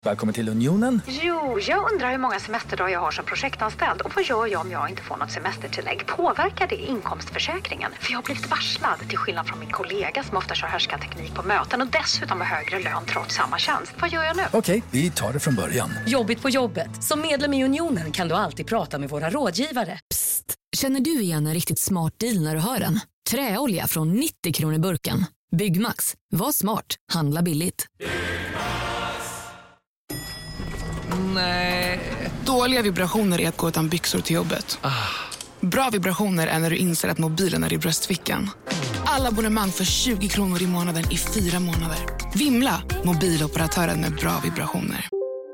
Välkommen till Unionen. Jo, jag undrar hur många semesterdagar jag har som projektanställd. Och vad gör jag om jag inte får något semestertillägg? Påverkar det inkomstförsäkringen? För jag har blivit varslad, till skillnad från min kollega som ofta kör härskarteknik på möten och dessutom har högre lön trots samma tjänst. Vad gör jag nu? Okej, vi tar det från början. Jobbigt på jobbet. Som medlem i Unionen kan du alltid prata med våra rådgivare. Psst, känner du igen en riktigt smart deal när du hör den? Träolja från 90 kronor burken. Byggmax, var smart, handla billigt. Nej. Dåliga vibrationer är att gå utan byxor till jobbet. Bra vibrationer är när du inser att mobilen är i bröstfickan. Alla abonnemang för 20 kronor i månaden i 4 månader. Vimla, mobiloperatören med bra vibrationer.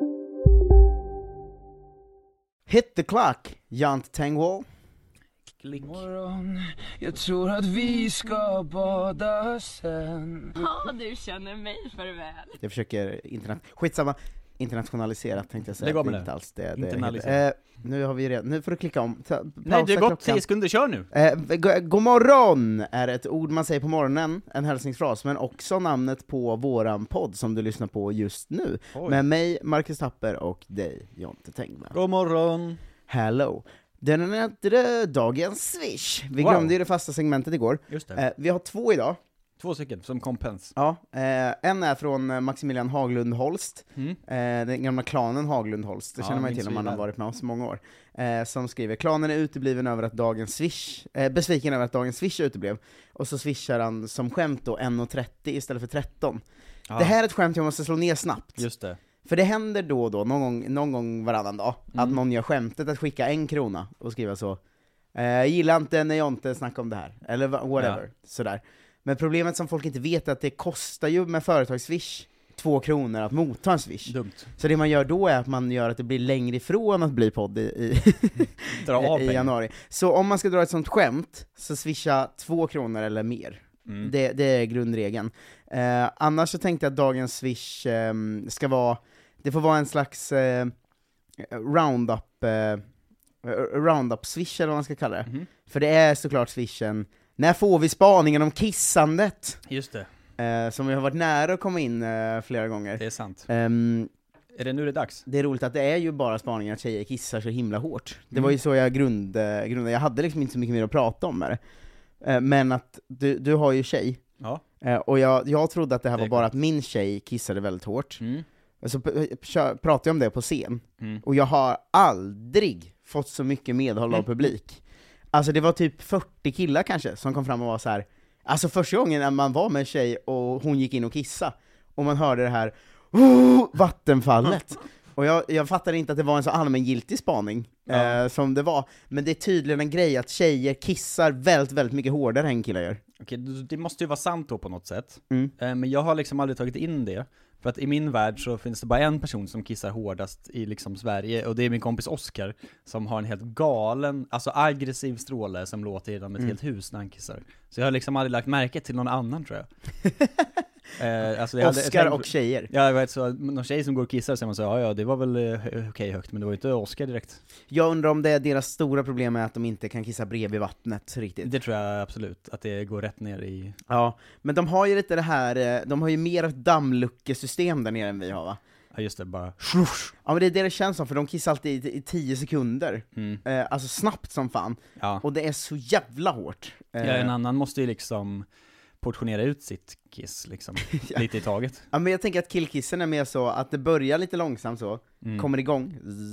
Hit the clock, Jant Tengwall. Morgon, jag tror att vi ska bada sen. Ja, du känner mig för väl. Jag försöker skitsamma. Internationaliserat tänkte jag säga. Lägg av med det. Inte alls det. Nu har vi redan. Nu får du klicka om. Nej, det har gått 10 sekunder, kör nu. God morgon är ett ord man säger på morgonen, en hälsningsfras, men också namnet på våran podd som du lyssnar på just nu. Oj. Med mig, Marcus Tapper, och dig, Jonte Tengman. God morgon. Hello. Den är dagens swish. Vi glömde ju det fasta segmentet igår. Just det. Vi har 2 idag. 2 stycken, som kompens. Ja, en är från Maximilian Haglund Holst, den gamla klanen Haglund Holst, det känner man ju till om man har varit med oss många år, som skriver: klanen är utebliven över att dagens swish, besviken över att dagens swish uteblev, och så swishar han som skämt då 1,30 istället för 13. Det här är ett skämt jag måste slå ner snabbt. Just det. För det händer då och då, någon gång varannan dag, att någon gör skämtet att skicka 1 krona och skriva så: gillar inte när jag inte snackar om det här, eller whatever, sådär. Men problemet som folk inte vet är att det kostar ju med företagsswish 2 kronor att motta en swish. Dumt. Så det man gör då är att man gör att det blir längre ifrån att bli podd i januari. Så om man ska dra ett sånt skämt, så swisha 2 kronor eller mer. Det är grundregeln. Annars så tänkte jag att dagens swish ska vara, det får vara en slags roundup swish eller vad man ska kalla det. För det är såklart swishen: när får vi spaningen om kissandet? Just det. Som vi har varit nära att komma in flera gånger. Det är sant. Är det nu det är dags? Det är roligt att det är ju bara spaningen att tjejer kissar så himla hårt. Det var ju så jag grundade. Jag hade liksom inte så mycket mer att prata om med det. Men att du har ju tjej. Ja. Och jag trodde att det här var bara att min tjej kissade väldigt hårt. Så pratade jag om det på scen. Och jag har aldrig fått så mycket medhåll av publik. Alltså det var typ 40 killar kanske som kom fram och var så här. Alltså första gången när man var med en tjej och hon gick in och kissa och man hörde det här vattenfallet. Och jag fattade inte att det var en så allmängiltig spaning som det var. Men det är tydligen en grej att tjejer kissar väldigt, väldigt mycket hårdare än killar gör. Okej, det måste ju vara sant då på något sätt. Men jag har liksom aldrig tagit in det. För att i min värld så finns det bara en person som kissar hårdast i liksom Sverige, och det är min kompis Oscar, som har en helt galen, alltså aggressiv stråle som låter genom ett helt hus när han kissar. Så jag har liksom aldrig lagt märke till någon annan, tror jag. Alltså Oscar och tjejer. Ja, jag vet, så någon tjej som går och kissar, så man säger ja, det var väl okej högt, men det var inte Oscar direkt. Jag undrar om det är deras stora problem är att de inte kan kissa bredvid vattnet riktigt. Det tror jag absolut, att det går rätt ner i... Ja, men de har ju lite det här, de har ju mer ett dammluckesystem där nere än vi har, va? Ja, just det, bara... Ja, men det är det känns som, för de kissar alltid i 10 sekunder. Alltså snabbt som fan. Ja. Och det är så jävla hårt. Ja, en annan måste ju liksom portionera ut sitt kiss liksom, lite i taget. Ja, men jag tänker att killkissen är mer så att det börjar lite långsamt så, kommer igång.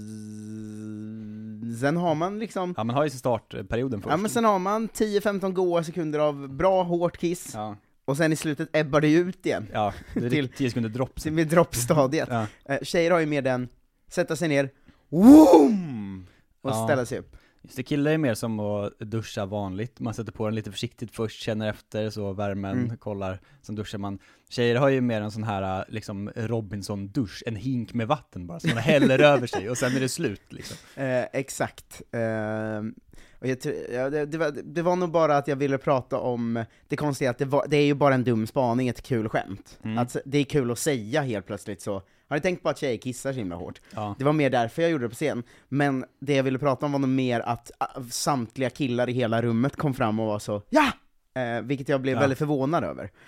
Sen har man liksom... Ja, man har ju sin startperioden först. Ja, men sen har man 10-15 goa sekunder av bra, hårt kiss. Ja. Och sen i slutet ebbar det ut igen. Ja, det är till 10 sekunder dropp. Med droppstadiet. Ja. Tjejer har ju mer den, sätta sig ner, woom! Och ställa sig upp. Just det, killar är mer som att duscha vanligt. Man sätter på den lite försiktigt först, känner efter, så värmen, kollar, sen duschar man. Tjejer har ju mer en sån här liksom Robinson-dusch, en hink med vatten bara, som man häller över sig, och sen är det slut liksom. Exakt. Och det var nog bara att jag ville prata om det konstiga att det är ju bara en dum spaning, ett kul skämt. Att det är kul att säga helt plötsligt så. Har ni tänkt på att tjejer kissar så himla hårt? Ja. Det var mer därför jag gjorde det på scen. Men det jag ville prata om var nog mer att samtliga killar i hela rummet kom fram och var så, ja! Vilket jag blev väldigt förvånad över.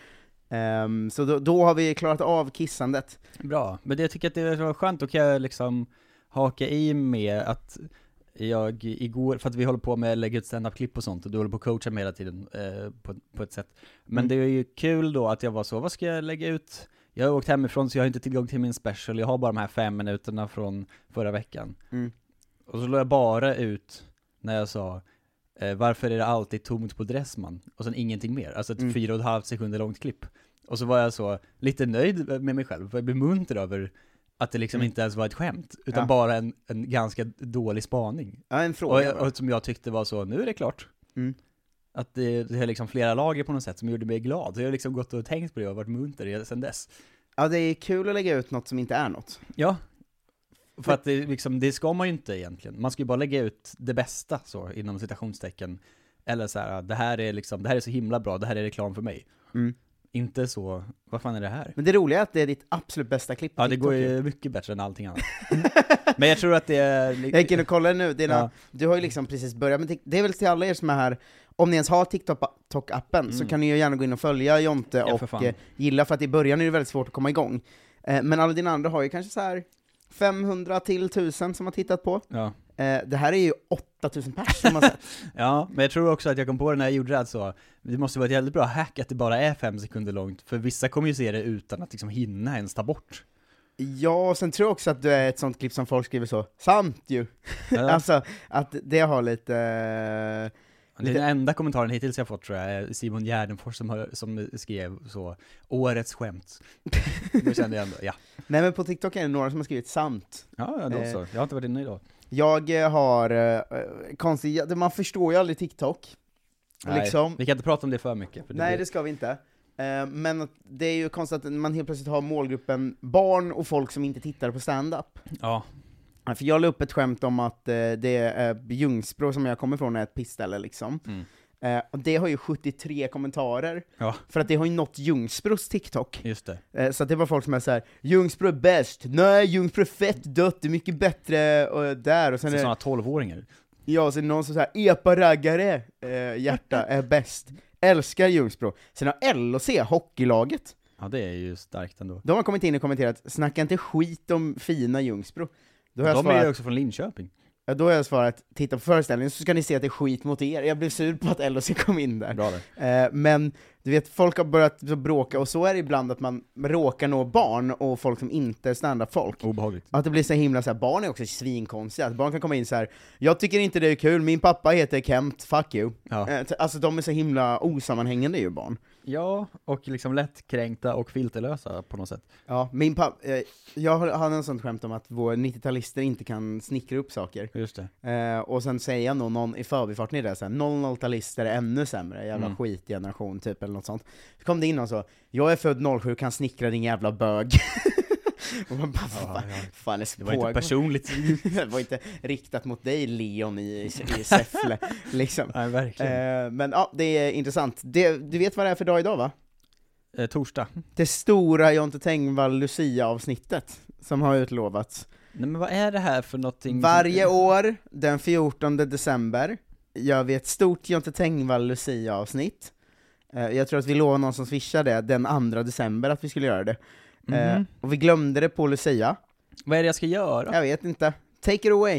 Så då har vi klarat av kissandet. Bra, men jag tycker att det var skönt. Då kan jag liksom haka i med att jag igår, för att vi håller på med att lägga ut stand-up-klipp och sånt, och du håller på att coacha mig hela tiden på ett sätt. Men det är ju kul då att jag var så, vad ska jag lägga ut? Jag har åkt hemifrån så jag har inte tillgång till min special. Jag har bara de här 5 minuterna från förra veckan. Och så låg jag bara ut när jag sa varför är det alltid tomt på Dressman? Och sen ingenting mer. Alltså ett 4,5 sekunder långt klipp. Och så var jag så lite nöjd med mig själv. För jag blev munter över att det liksom inte ens var ett skämt. Utan bara en ganska dålig spaning. Ja, en fråga. Och som jag tyckte var så, nu är det klart. Att det är liksom flera lager på något sätt som gjorde mig glad. Så jag har liksom gått och tänkt på det och varit munter sedan dess. Ja, det är kul att lägga ut något som inte är något. Ja. För att det ska man ju inte egentligen. Man ska ju bara lägga ut det bästa så, inom citationstecken. Eller så här, det här är så himla bra, det här är reklam för mig. Inte så, vad fan är det här? Men det roliga är att det är ditt absolut bästa klipp. Ja, det går ju mycket bättre än allting annat. Men jag tror att det är... Jag gick in och kollade nu, du har ju liksom precis börjat, men det är väl till alla er som är här, om ni ens har TikTok-appen så kan ni ju gärna gå in och följa Jonte och gilla, för att i början är det väldigt svårt att komma igång. Men alla dina andra har ju kanske så här 500 till 1000 som har tittat på. Ja. Det här är ju 8000 personer som har sett. Ja, men jag tror också att jag kom på det när jag gjorde det, så det måste vara ett jävligt bra hack att det bara är 5 sekunder långt, för vissa kommer ju se det utan att liksom hinna ens ta bort. Ja, och sen tror jag också att det är ett sånt klipp som folk skriver så, sant ju. Ja. Alltså, att det har lite... Det är den enda kommentaren hittills jag fått, tror jag, är Simon Gärdenfors som skrev så, årets skämt. Då kände jag ändå, ja. Nej, men på TikTok är det några som har skrivit sant. Ja, då så. Jag har inte varit inne idag. Jag har konstigt, man förstår ju aldrig TikTok. Nej, liksom. Vi kan inte prata om det för mycket. För det ska vi inte. Men det är ju konstigt att man helt plötsligt har målgruppen barn och folk som inte tittar på stand-up. Ja. För jag la upp ett skämt om att det är Ljungsbro som jag kommer från är ett pissställe liksom. Och det har ju 73 kommentarer. Ja. För att det har ju nått Ljungsbros TikTok. Just det. Så att det var folk som är så här: Ljungsbro är bäst, nej Ljungsbro är fett dött, det är mycket bättre och där. Och sen så sådana 12-åringar. Ja, så är det någon som säger epa-raggare, hjärta är bäst. Älskar Ljungsbro. Sen har LOC, hockeylaget. Ja, det är ju starkt ändå. De har kommit in och kommenterat, snacka inte skit om fina Ljungsbro. De är ju också från Linköping. Ja, då har jag svarat, titta på föreställningen så ska ni se att det är skit mot er. Jag blev sur på att LOC kom in där. Bra det. Men du vet, folk har börjat bråka, och så är det ibland att man råkar nå barn och folk som inte är stand-up-folk. Obehagligt. Att det blir så himla så här, barn är också svinkonstiga. Att barn kan komma in så här: jag tycker inte det är kul, min pappa heter Kent, fuck you. Ja. Alltså de är så himla osammanhängande ju, barn. Ja, och liksom lättkränkta och filterlösa på något sätt. Ja, min pappa, jag hade en sån skämt om att vår 90-talister inte kan snickra upp saker. Just det. Och sen säger jag nog någon i förbifarten i det, såhär, 00-talister är ännu sämre, jävla skitgeneration typ, eller något sånt. Så kom det in och så, jag är född 07, kan snickra din jävla bög. Och man bara, fan är det var inte personligt. Det var inte riktat mot dig, Leon i Säffle liksom. Nej, verkligen. Men ja, det är intressant. Du vet vad det är för dag idag, va? Torsdag. Det stora Jonte Tengvall Lucia-avsnittet som har utlovats. Nej, men vad är det här för någonting? Varje år, den 14 december, gör vi ett stort Jonte Tengvall Lucia-avsnitt. Jag tror att vi lovade någon som swishade den 2 december att vi skulle göra det. Och vi glömde det på Lucia. Vad är det jag ska göra? Jag vet inte. Take it away.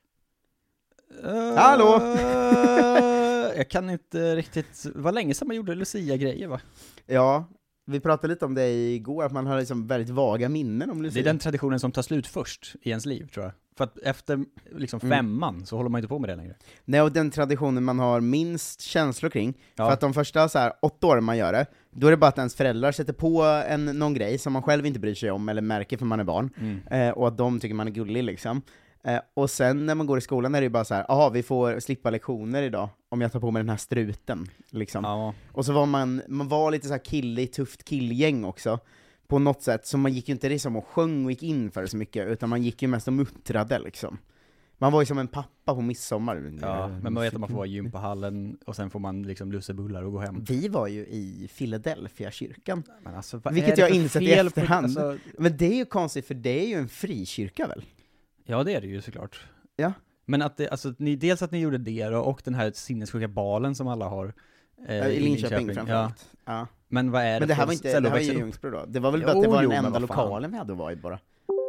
Hallå! Jag kan inte riktigt... Vad länge sedan man gjorde Lucia-grejer, va? Ja, vi pratade lite om det igår, att man har liksom väldigt vaga minnen om Lucia. Det är den traditionen som tar slut först i ens liv, tror jag. För att efter liksom 5:an så håller man inte på med det längre. Nej, och den traditionen man har minst känslor kring. Ja. För att de första så här 8 åren man gör det, då är det bara att ens föräldrar sätter på någon grej som man själv inte bryr sig om eller märker för man är barn. Och att de tycker man är gullig liksom. Och sen när man går i skolan är det ju bara så här: aha, vi får slippa lektioner idag om jag tar på mig den här struten liksom. Ja. Och så var man var lite så här killig, tufft killgäng också på något sätt, så man gick ju inte liksom och sjöng och gick in för det så mycket, utan man gick ju mest och muttrade liksom. Man var ju som en pappa på midsommar. Ja, men man vet att man får vara i gympahallen och sen får man liksom lussebullar och gå hem. Vi var ju i Philadelphia kyrkan. Men alltså, vilket jag insett i efterhand. Alltså... Men det är ju konstigt, för det är ju en frikyrka väl? Ja, det är det ju såklart. Ja. Men att det, alltså, dels att ni gjorde det och den här sinnessjuka balen som alla har i Linköping framförallt. Ja. Men vad är det? Men det här för var inte, ställe det här att var växa ju upp? Ljungsbro då. Det var väl bara att det Jo, var jo, den men enda vad fan. lokalen vi hade varit bara.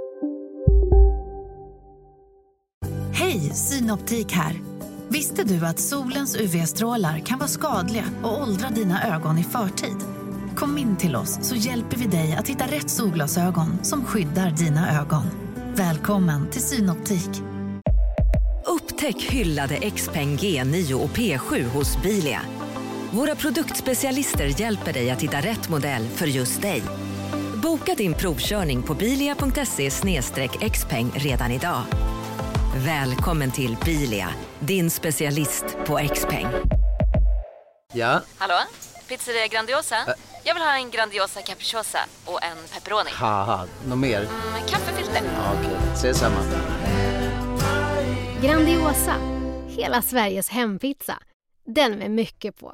Hej, Synoptik här. Visste du att solens UV-strålar kan vara skadliga och åldra dina ögon i förtid? Kom in till oss så hjälper vi dig att hitta rätt solglasögon som skyddar dina ögon. Välkommen till Synoptik. Upptäck hyllade XPeng G9 och P7 hos Bilia. Våra produktspecialister hjälper dig att hitta rätt modell för just dig. Boka din provkörning på bilia.se/xpeng redan idag. Välkommen till Bilia, din specialist på XPeng. Ja? Hallå? Pizzeria Grandiosa? Jag vill ha en Grandiosa capriciosa och en pepperoni. Haha, något mer? Kaffefilter. Ja, okej, ses samma. Grandiosa, hela Sveriges hempizza. Den med mycket på.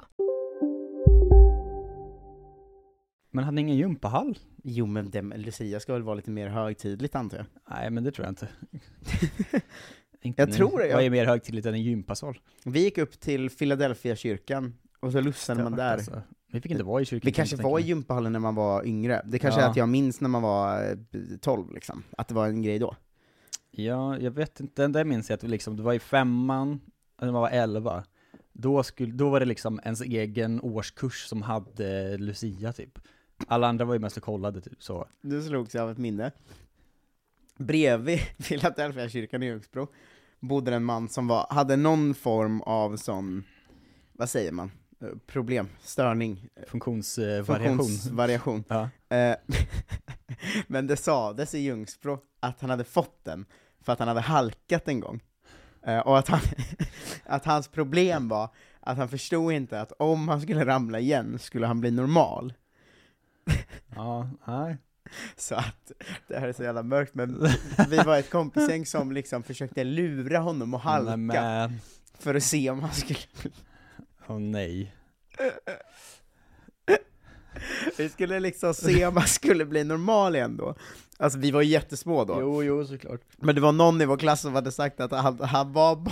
Men hade ni ingen gympahall? Jo, men Lucia ska väl vara lite mer högtidligt, antar jag. Nej, men det tror jag inte. Jag tror det. Vad är mer högtidligt än en gympasal? Vi gick upp till Philadelphia kyrkan och så lussade man där. Alltså. Vi fick inte vara i kyrkan. Vi kanske var i gympahallen när man var yngre. Det kanske är att jag minns när man var 12 liksom. Att det var en grej då. Ja, jag vet inte. Den där minns jag att vi liksom, det var i 5:an, när man var 11. Då var det liksom ens egen årskurs som hade Lucia typ. Alla andra var ju mest och kollade typ så. Du slogs av ett minne. Bredvid Philadelphia kyrkan i Ljungsbro bodde en man som hade någon form av sån, vad säger man? Problem, störning, funktionsvariation. Ja. Men det sades i Ljungsbro att han hade fått den för att han hade halkat en gång. Och att hans problem var att han förstod inte att om han skulle ramla igen skulle han bli normal. Ja, nej. Så att det här är så jävla mörkt, men vi var ett kompisgäng som liksom försökte lura honom att halka för att se om han skulle... nej. Vi skulle liksom se om han skulle bli normal igen då. Alltså vi var ju jättesmå då. Jo, såklart. Men det var någon i vår klass som hade sagt att han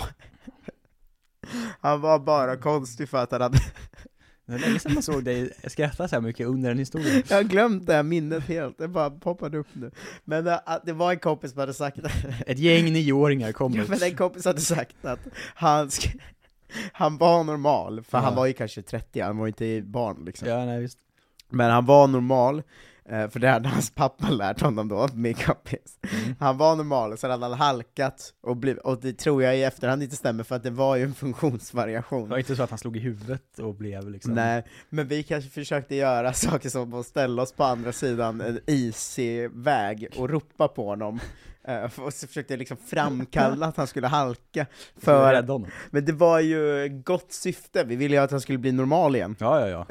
var bara konstig för att han hade... Det är länge sedan man såg dig skratta så här mycket under en historia. Jag har glömt det här minnet helt, det bara poppade upp nu. Men det var en kompis som hade sagt... Ett gäng 9-åringar kom ut. Men en kompis hade sagt att han var normal, för han var ju kanske 30, han var inte barn liksom. Ja, nej, visst. Men han var normal, för det hade hans pappa lärt honom då, min kompis. Han var normal, så hade han halkat, och det tror jag i efterhand inte stämmer, för att det var ju en funktionsvariation. Det var inte så att han slog i huvudet och blev liksom... Nej, men vi kanske försökte göra saker som att ställa oss på andra sidan en isig väg och ropa på honom. Och så försökte jag liksom framkalla att han skulle halka. Men det var ju gott syfte, vi ville ju att han skulle bli normal igen. Ja.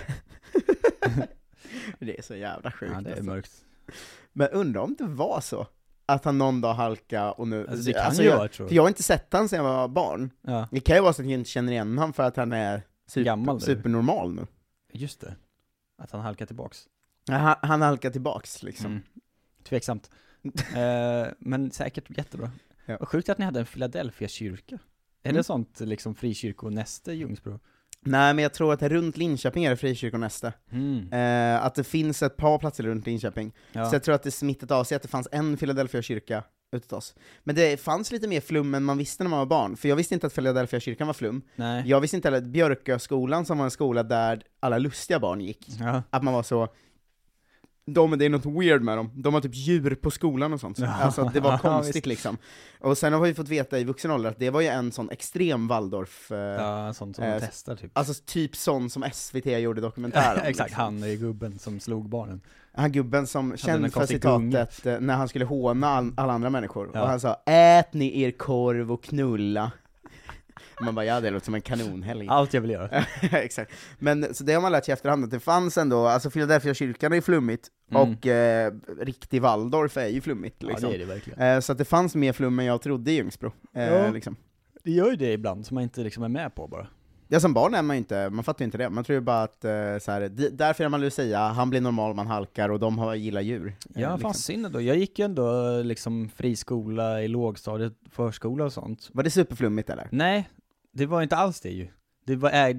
Det är så jävla sjukt. Ja, det är mörkt. Men undrar om det var så att han någon dag halka och nu... Alltså, det kan ju vara, tror jag. För jag har inte sett han sedan jag var barn. Ja. Det kan ju vara så att jag inte känner igen honom för att han är supernormal nu. Just det. Att han halkar tillbaks. Ja, han halkar tillbaks liksom. Tveksamt. Men säkert jättebra. Ja. Och sjukt att ni hade en Philadelphia kyrka. Är det sånt liksom frikyrkonäste i Ljungsbro? Nej, men jag tror att runt Linköping är det frikyrkonäste. Att det finns ett par platser runt Linköping. Ja. Så jag tror att det smittat av sig att det fanns en Philadelphia kyrka utåt oss. Men det fanns lite mer flum än man visste när man var barn. För jag visste inte att Philadelphia kyrkan var flum. Nej. Jag visste inte heller att Björköskolan, som var en skola där alla lustiga barn gick, att man var så... det är något weird med dem. De har typ djur på skolan och sånt. Alltså det var konstigt liksom. Och sen har vi fått veta i vuxen ålder att det var ju en sån extrem Waldorf. Ja, sånt som de testar typ. Alltså typ sån som SVT gjorde dokumentär om. Exakt, liksom. han är gubben som slog barnen. Han gubben som känd för citatet när han skulle håna alla andra människor. Ja. Och han sa, ät ni er korv och knulla. Man bara, ja, det låter som en kanonhelg. Allt jag vill göra. Exakt. Men så det har man lärt sig efterhand, att det fanns ändå, alltså Philadelphia kyrkan är ju flummigt, och riktig Waldorf är ju flummigt liksom. Ja, det är det verkligen. Så att det fanns mer flum än jag trodde i Ljungsbro. Liksom. Det gör ju det ibland, som man inte liksom är med på bara. Ja, som barn är man ju inte, man fattar ju inte det. Man tror ju bara att, så här, därför är man Lucia, han blir normal, man halkar, och de gillar djur. Ja, fan synd då. Jag gick ju ändå liksom friskola i lågstadiet, förskola och sånt. Var det superflummigt eller? Nej, det var inte alls det ju. det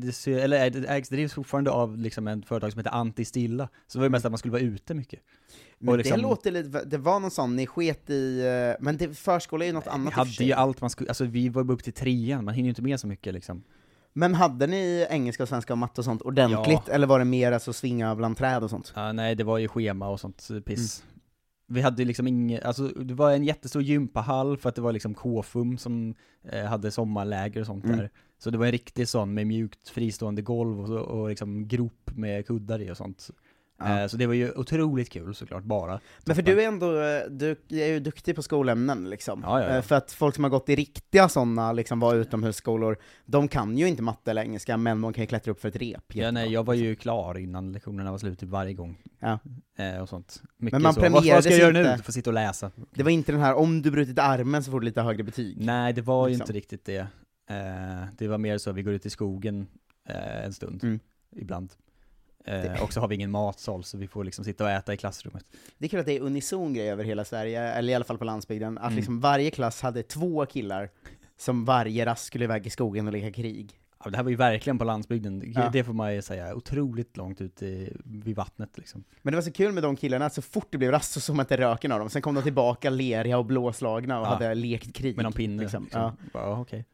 drivs fortfarande av liksom en företag som heter Antistilla. Så det var ju mest att man skulle vara ute mycket. Men liksom, det låter lite, det var någon sån, ni sket i, men förskola är ju något annat. Vi hade ju allt man skulle, alltså vi var upp till 3:an, man hinner ju inte med så mycket liksom. Men hade ni engelska, svenska och matte och sånt ordentligt? Ja. Eller var det mer alltså svinga bland träd och sånt? Nej, det var ju schema och sånt piss. Vi hade liksom alltså det var en jättestor gympahall för att det var liksom KFUM som hade sommarläger och sånt där. Så det var en riktig sån med mjukt fristående golv och liksom grop med kuddar i och sånt. Ja. Så det var ju otroligt kul såklart bara. Men för du är ändå, du är ju duktig på skolämnen liksom. Ja. För att folk som har gått i riktiga sådana liksom var utomhusskolor, de kan ju inte matte eller engelska, men de kan ju klättra upp för ett rep. Ja, nej, jag var ju klar innan lektionerna var slut varje gång. Ja. Och sånt. Mycket men man så. premierades Vad ska jag göra inte nu? Få sitta och läsa. Det var inte den här, om du brutit armen så får du lite högre betyg. Nej, det var ju inte riktigt det. Det var mer så, vi går ut i skogen en stund, ibland. Och så har vi ingen matsal, så vi får liksom sitta och äta i klassrummet. Det är kul att det är unison grej över hela Sverige, eller i alla fall på landsbygden, att liksom varje klass hade 2 killar som varje rast skulle iväg i skogen och leka krig. Ja, det här var ju verkligen på landsbygden, det får man ju säga, otroligt långt ut vid vattnet liksom. Men det var så kul med de killarna, att så fort det blev rast så såg man inte röken av dem, sen kom de tillbaka leriga och blåslagna och hade lekt krig. Med någon pinne liksom. Ja, okej.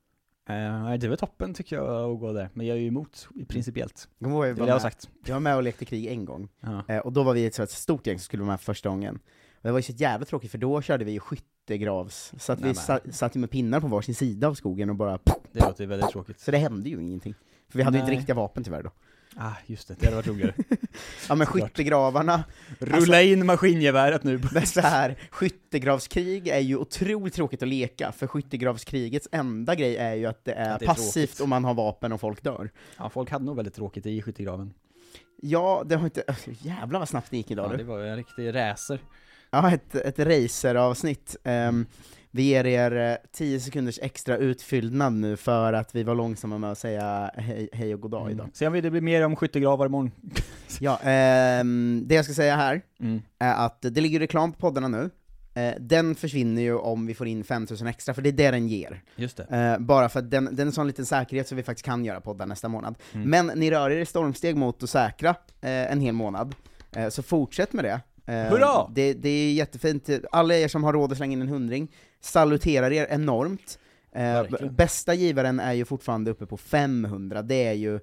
Det var toppen tycker jag att gå där, men jag är ju emot principiellt. Det vill jag ha sagt. Jag var med och lekte krig en gång, och då var vi ett stort gäng som skulle vara med första gången. Och det var ju så jävla tråkigt, för då körde vi ju skyttegravs, så att vi satt med pinnar på varsin sida av skogen och bara... Det låter väldigt tråkigt. Så det hände ju ingenting, för vi hade ju inte riktiga vapen tyvärr då. Just det hade varit roligare. Ja, men skyttegravarna... Rulla in maskingeväret nu. Men så här, skyttegravskrig är ju otroligt tråkigt att leka, för skyttegravskrigets enda grej är ju att det är passivt tråkigt. Om man har vapen och folk dör. Ja, folk hade nog väldigt tråkigt i skyttegraven. Ja, det har inte... Jävlar vad snabbt det gick idag. Ja, det var en riktig racer. Ja, ett raceravsnitt. Vi ger er 10 sekunders extra utfyllnad nu för att vi var långsamma med att säga hej och god dag idag. Sen vill det bli mer om skyttegravar imorgon. Ja, det jag ska säga här är att det ligger reklam på poddarna nu. Den försvinner ju om vi får in 5000 extra, för det är det den ger. Just det. Bara för att den är en sån liten säkerhet så vi faktiskt kan göra poddar nästa månad. Men ni rör er i stormsteg mot att säkra en hel månad. Så fortsätt med det. Hurra! Det är jättefint. Alla er som har råd att slänga in en 100, saluterar er enormt. Bästa givaren är ju fortfarande uppe på 500. Det är ju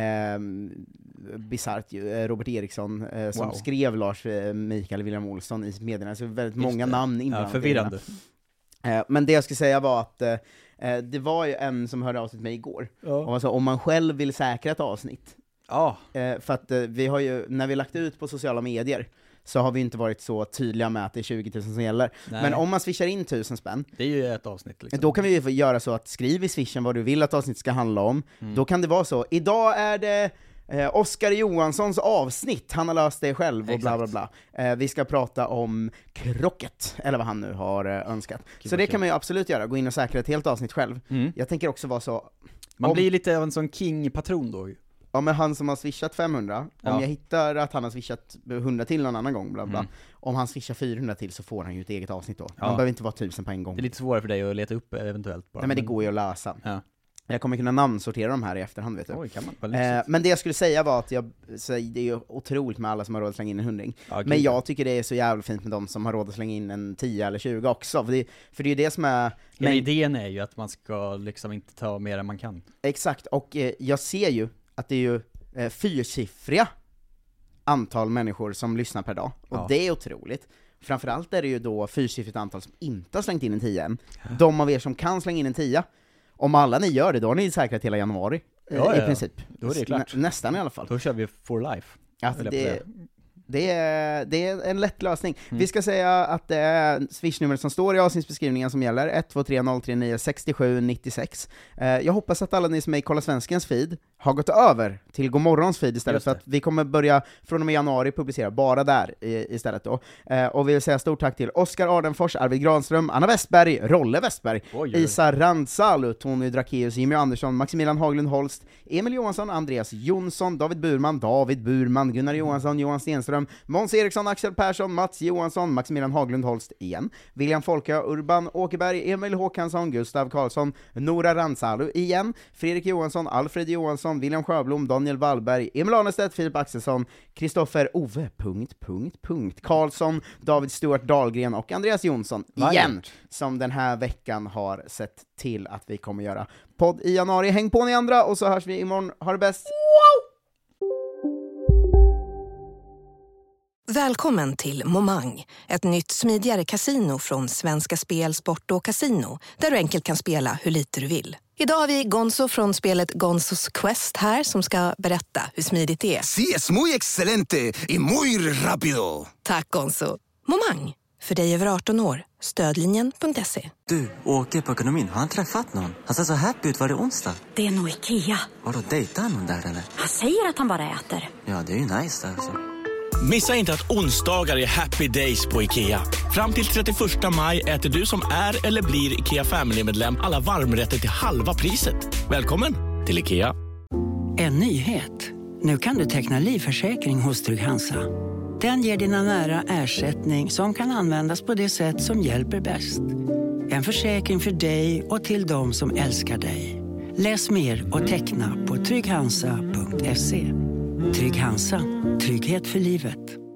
bisarrt ju. Robert Eriksson som skrev Lars Mikael William Olsson i medierna. Så väldigt många namn innan. Ja, förvirrande. Men det jag skulle säga var att det var ju en som hörde av sig till mig igår. Och alltså, om man själv vill säkra ett avsnitt. För att vi har ju, när vi lagt ut på sociala medier, så har vi inte varit så tydliga med att det är 20 000 som gäller. Nej. Men om man swishar in 1000 spänn, det är ju ett avsnitt liksom. Då kan vi ju göra så att skriv i swishen vad du vill att avsnitt ska handla om. Då kan det vara så, idag är det Oskar Johanssons avsnitt, han har löst det själv och bla bla bla. Vi ska prata om krocket, eller vad han nu har önskat. Så det kan man ju absolut göra, gå in och säkra ett helt avsnitt själv. Jag tänker också vara så... Man blir lite av en sån king-patron då. Ja, men han som har swishat 500, om jag hittar att han har swishat 100 till någon annan gång, bla bla, om han swishar 400 till så får han ju ett eget avsnitt då. Man behöver inte vara 1000 på en gång. Det är lite svårare för dig att leta upp eventuellt bara. Nej, men det går ju att lösa. Ja. Jag kommer kunna namnsortera de här i efterhand, vet du. Oj, kan man? Men det jag skulle säga var att det är ju otroligt med alla som har råd att slänga in en 100. Men jag tycker det är så jävla fint med de som har råd att slänga in en 10 eller 20 också. För det är ju det som är... Men idén är ju att man ska liksom inte ta mer än man kan. Exakt, och jag ser ju att det är ju 4-siffriga antal människor som lyssnar per dag. Och det är otroligt. Framförallt är det ju då 4-siffrigt antal som inte har slängt in en 10 än. De av er som kan slänga in en 10, om alla ni gör det, då har ni säkrat hela januari i princip. Då är det klart. Nästan i alla fall. Då kör vi for life. Alltså det är en lätt lösning. Vi ska säga att det är swishnumret som står i avsnittsbeskrivningen som gäller, 123 039 67 96. Jag hoppas att alla ni som är i Kolla Svenskens feed har gått över till Godmorgons feed istället, så att vi kommer börja från och med januari publicera bara där istället då. Och vi vill säga stort tack till Oskar Ardenfors, Arvid Granström, Anna Westberg, Rolle Westberg, Isa Randsalu, Tony Drakeus, Jimmy Andersson, Maximilian Haglund Holst, Emil Johansson, Andreas Jonsson, David Burman, Gunnar Johansson, Johan Stenström, Måns Eriksson, Axel Persson, Mats Johansson, Maximilian Haglund Holst igen, William Folke, Urban Åkerberg, Emil Håkansson, Gustav Karlsson, Nora Randsalu igen, Fredrik Johansson, Alfred Johansson, William Sjöblom, Daniel Wallberg, Emil Arnestedt, Filip Axelsson, Kristoffer Ove, Karlsson, David Stuart Dahlgren och Andreas Jonsson igen, som den här veckan har sett till att vi kommer göra podd i januari. Häng på ni andra, och så hörs vi imorgon. Ha det bäst! Välkommen till Momang, ett nytt smidigare kasino från Svenska Spel, Sport och Casino, där du enkelt kan spela hur lite du vill. Idag har vi Gonzo från spelet Gonzos Quest här som ska berätta hur smidigt det är. Sí, es muy excelente y muy rápido. Tack Gonzo. Momang, för dig över 18 år. Stödlinjen.se. Du, åker på ekonomin. Har han träffat någon? Han ser så happy ut. Varje onsdag. Det är nog Ikea. Har du dejtat någon där eller? Han säger att han bara äter. Ja, det är ju nice där alltså. Missa inte att onsdagar är happy days på IKEA. Fram till 31 maj äter du som är eller blir IKEA Family-medlem alla varmrätter till halva priset. Välkommen till IKEA. En nyhet. Nu kan du teckna livförsäkring hos Trygg Hansa. Den ger dina nära ersättning som kan användas på det sätt som hjälper bäst. En försäkring för dig och till de som älskar dig. Läs mer och teckna på trygghansa.se. Trygg Hansa. Trygghet för livet.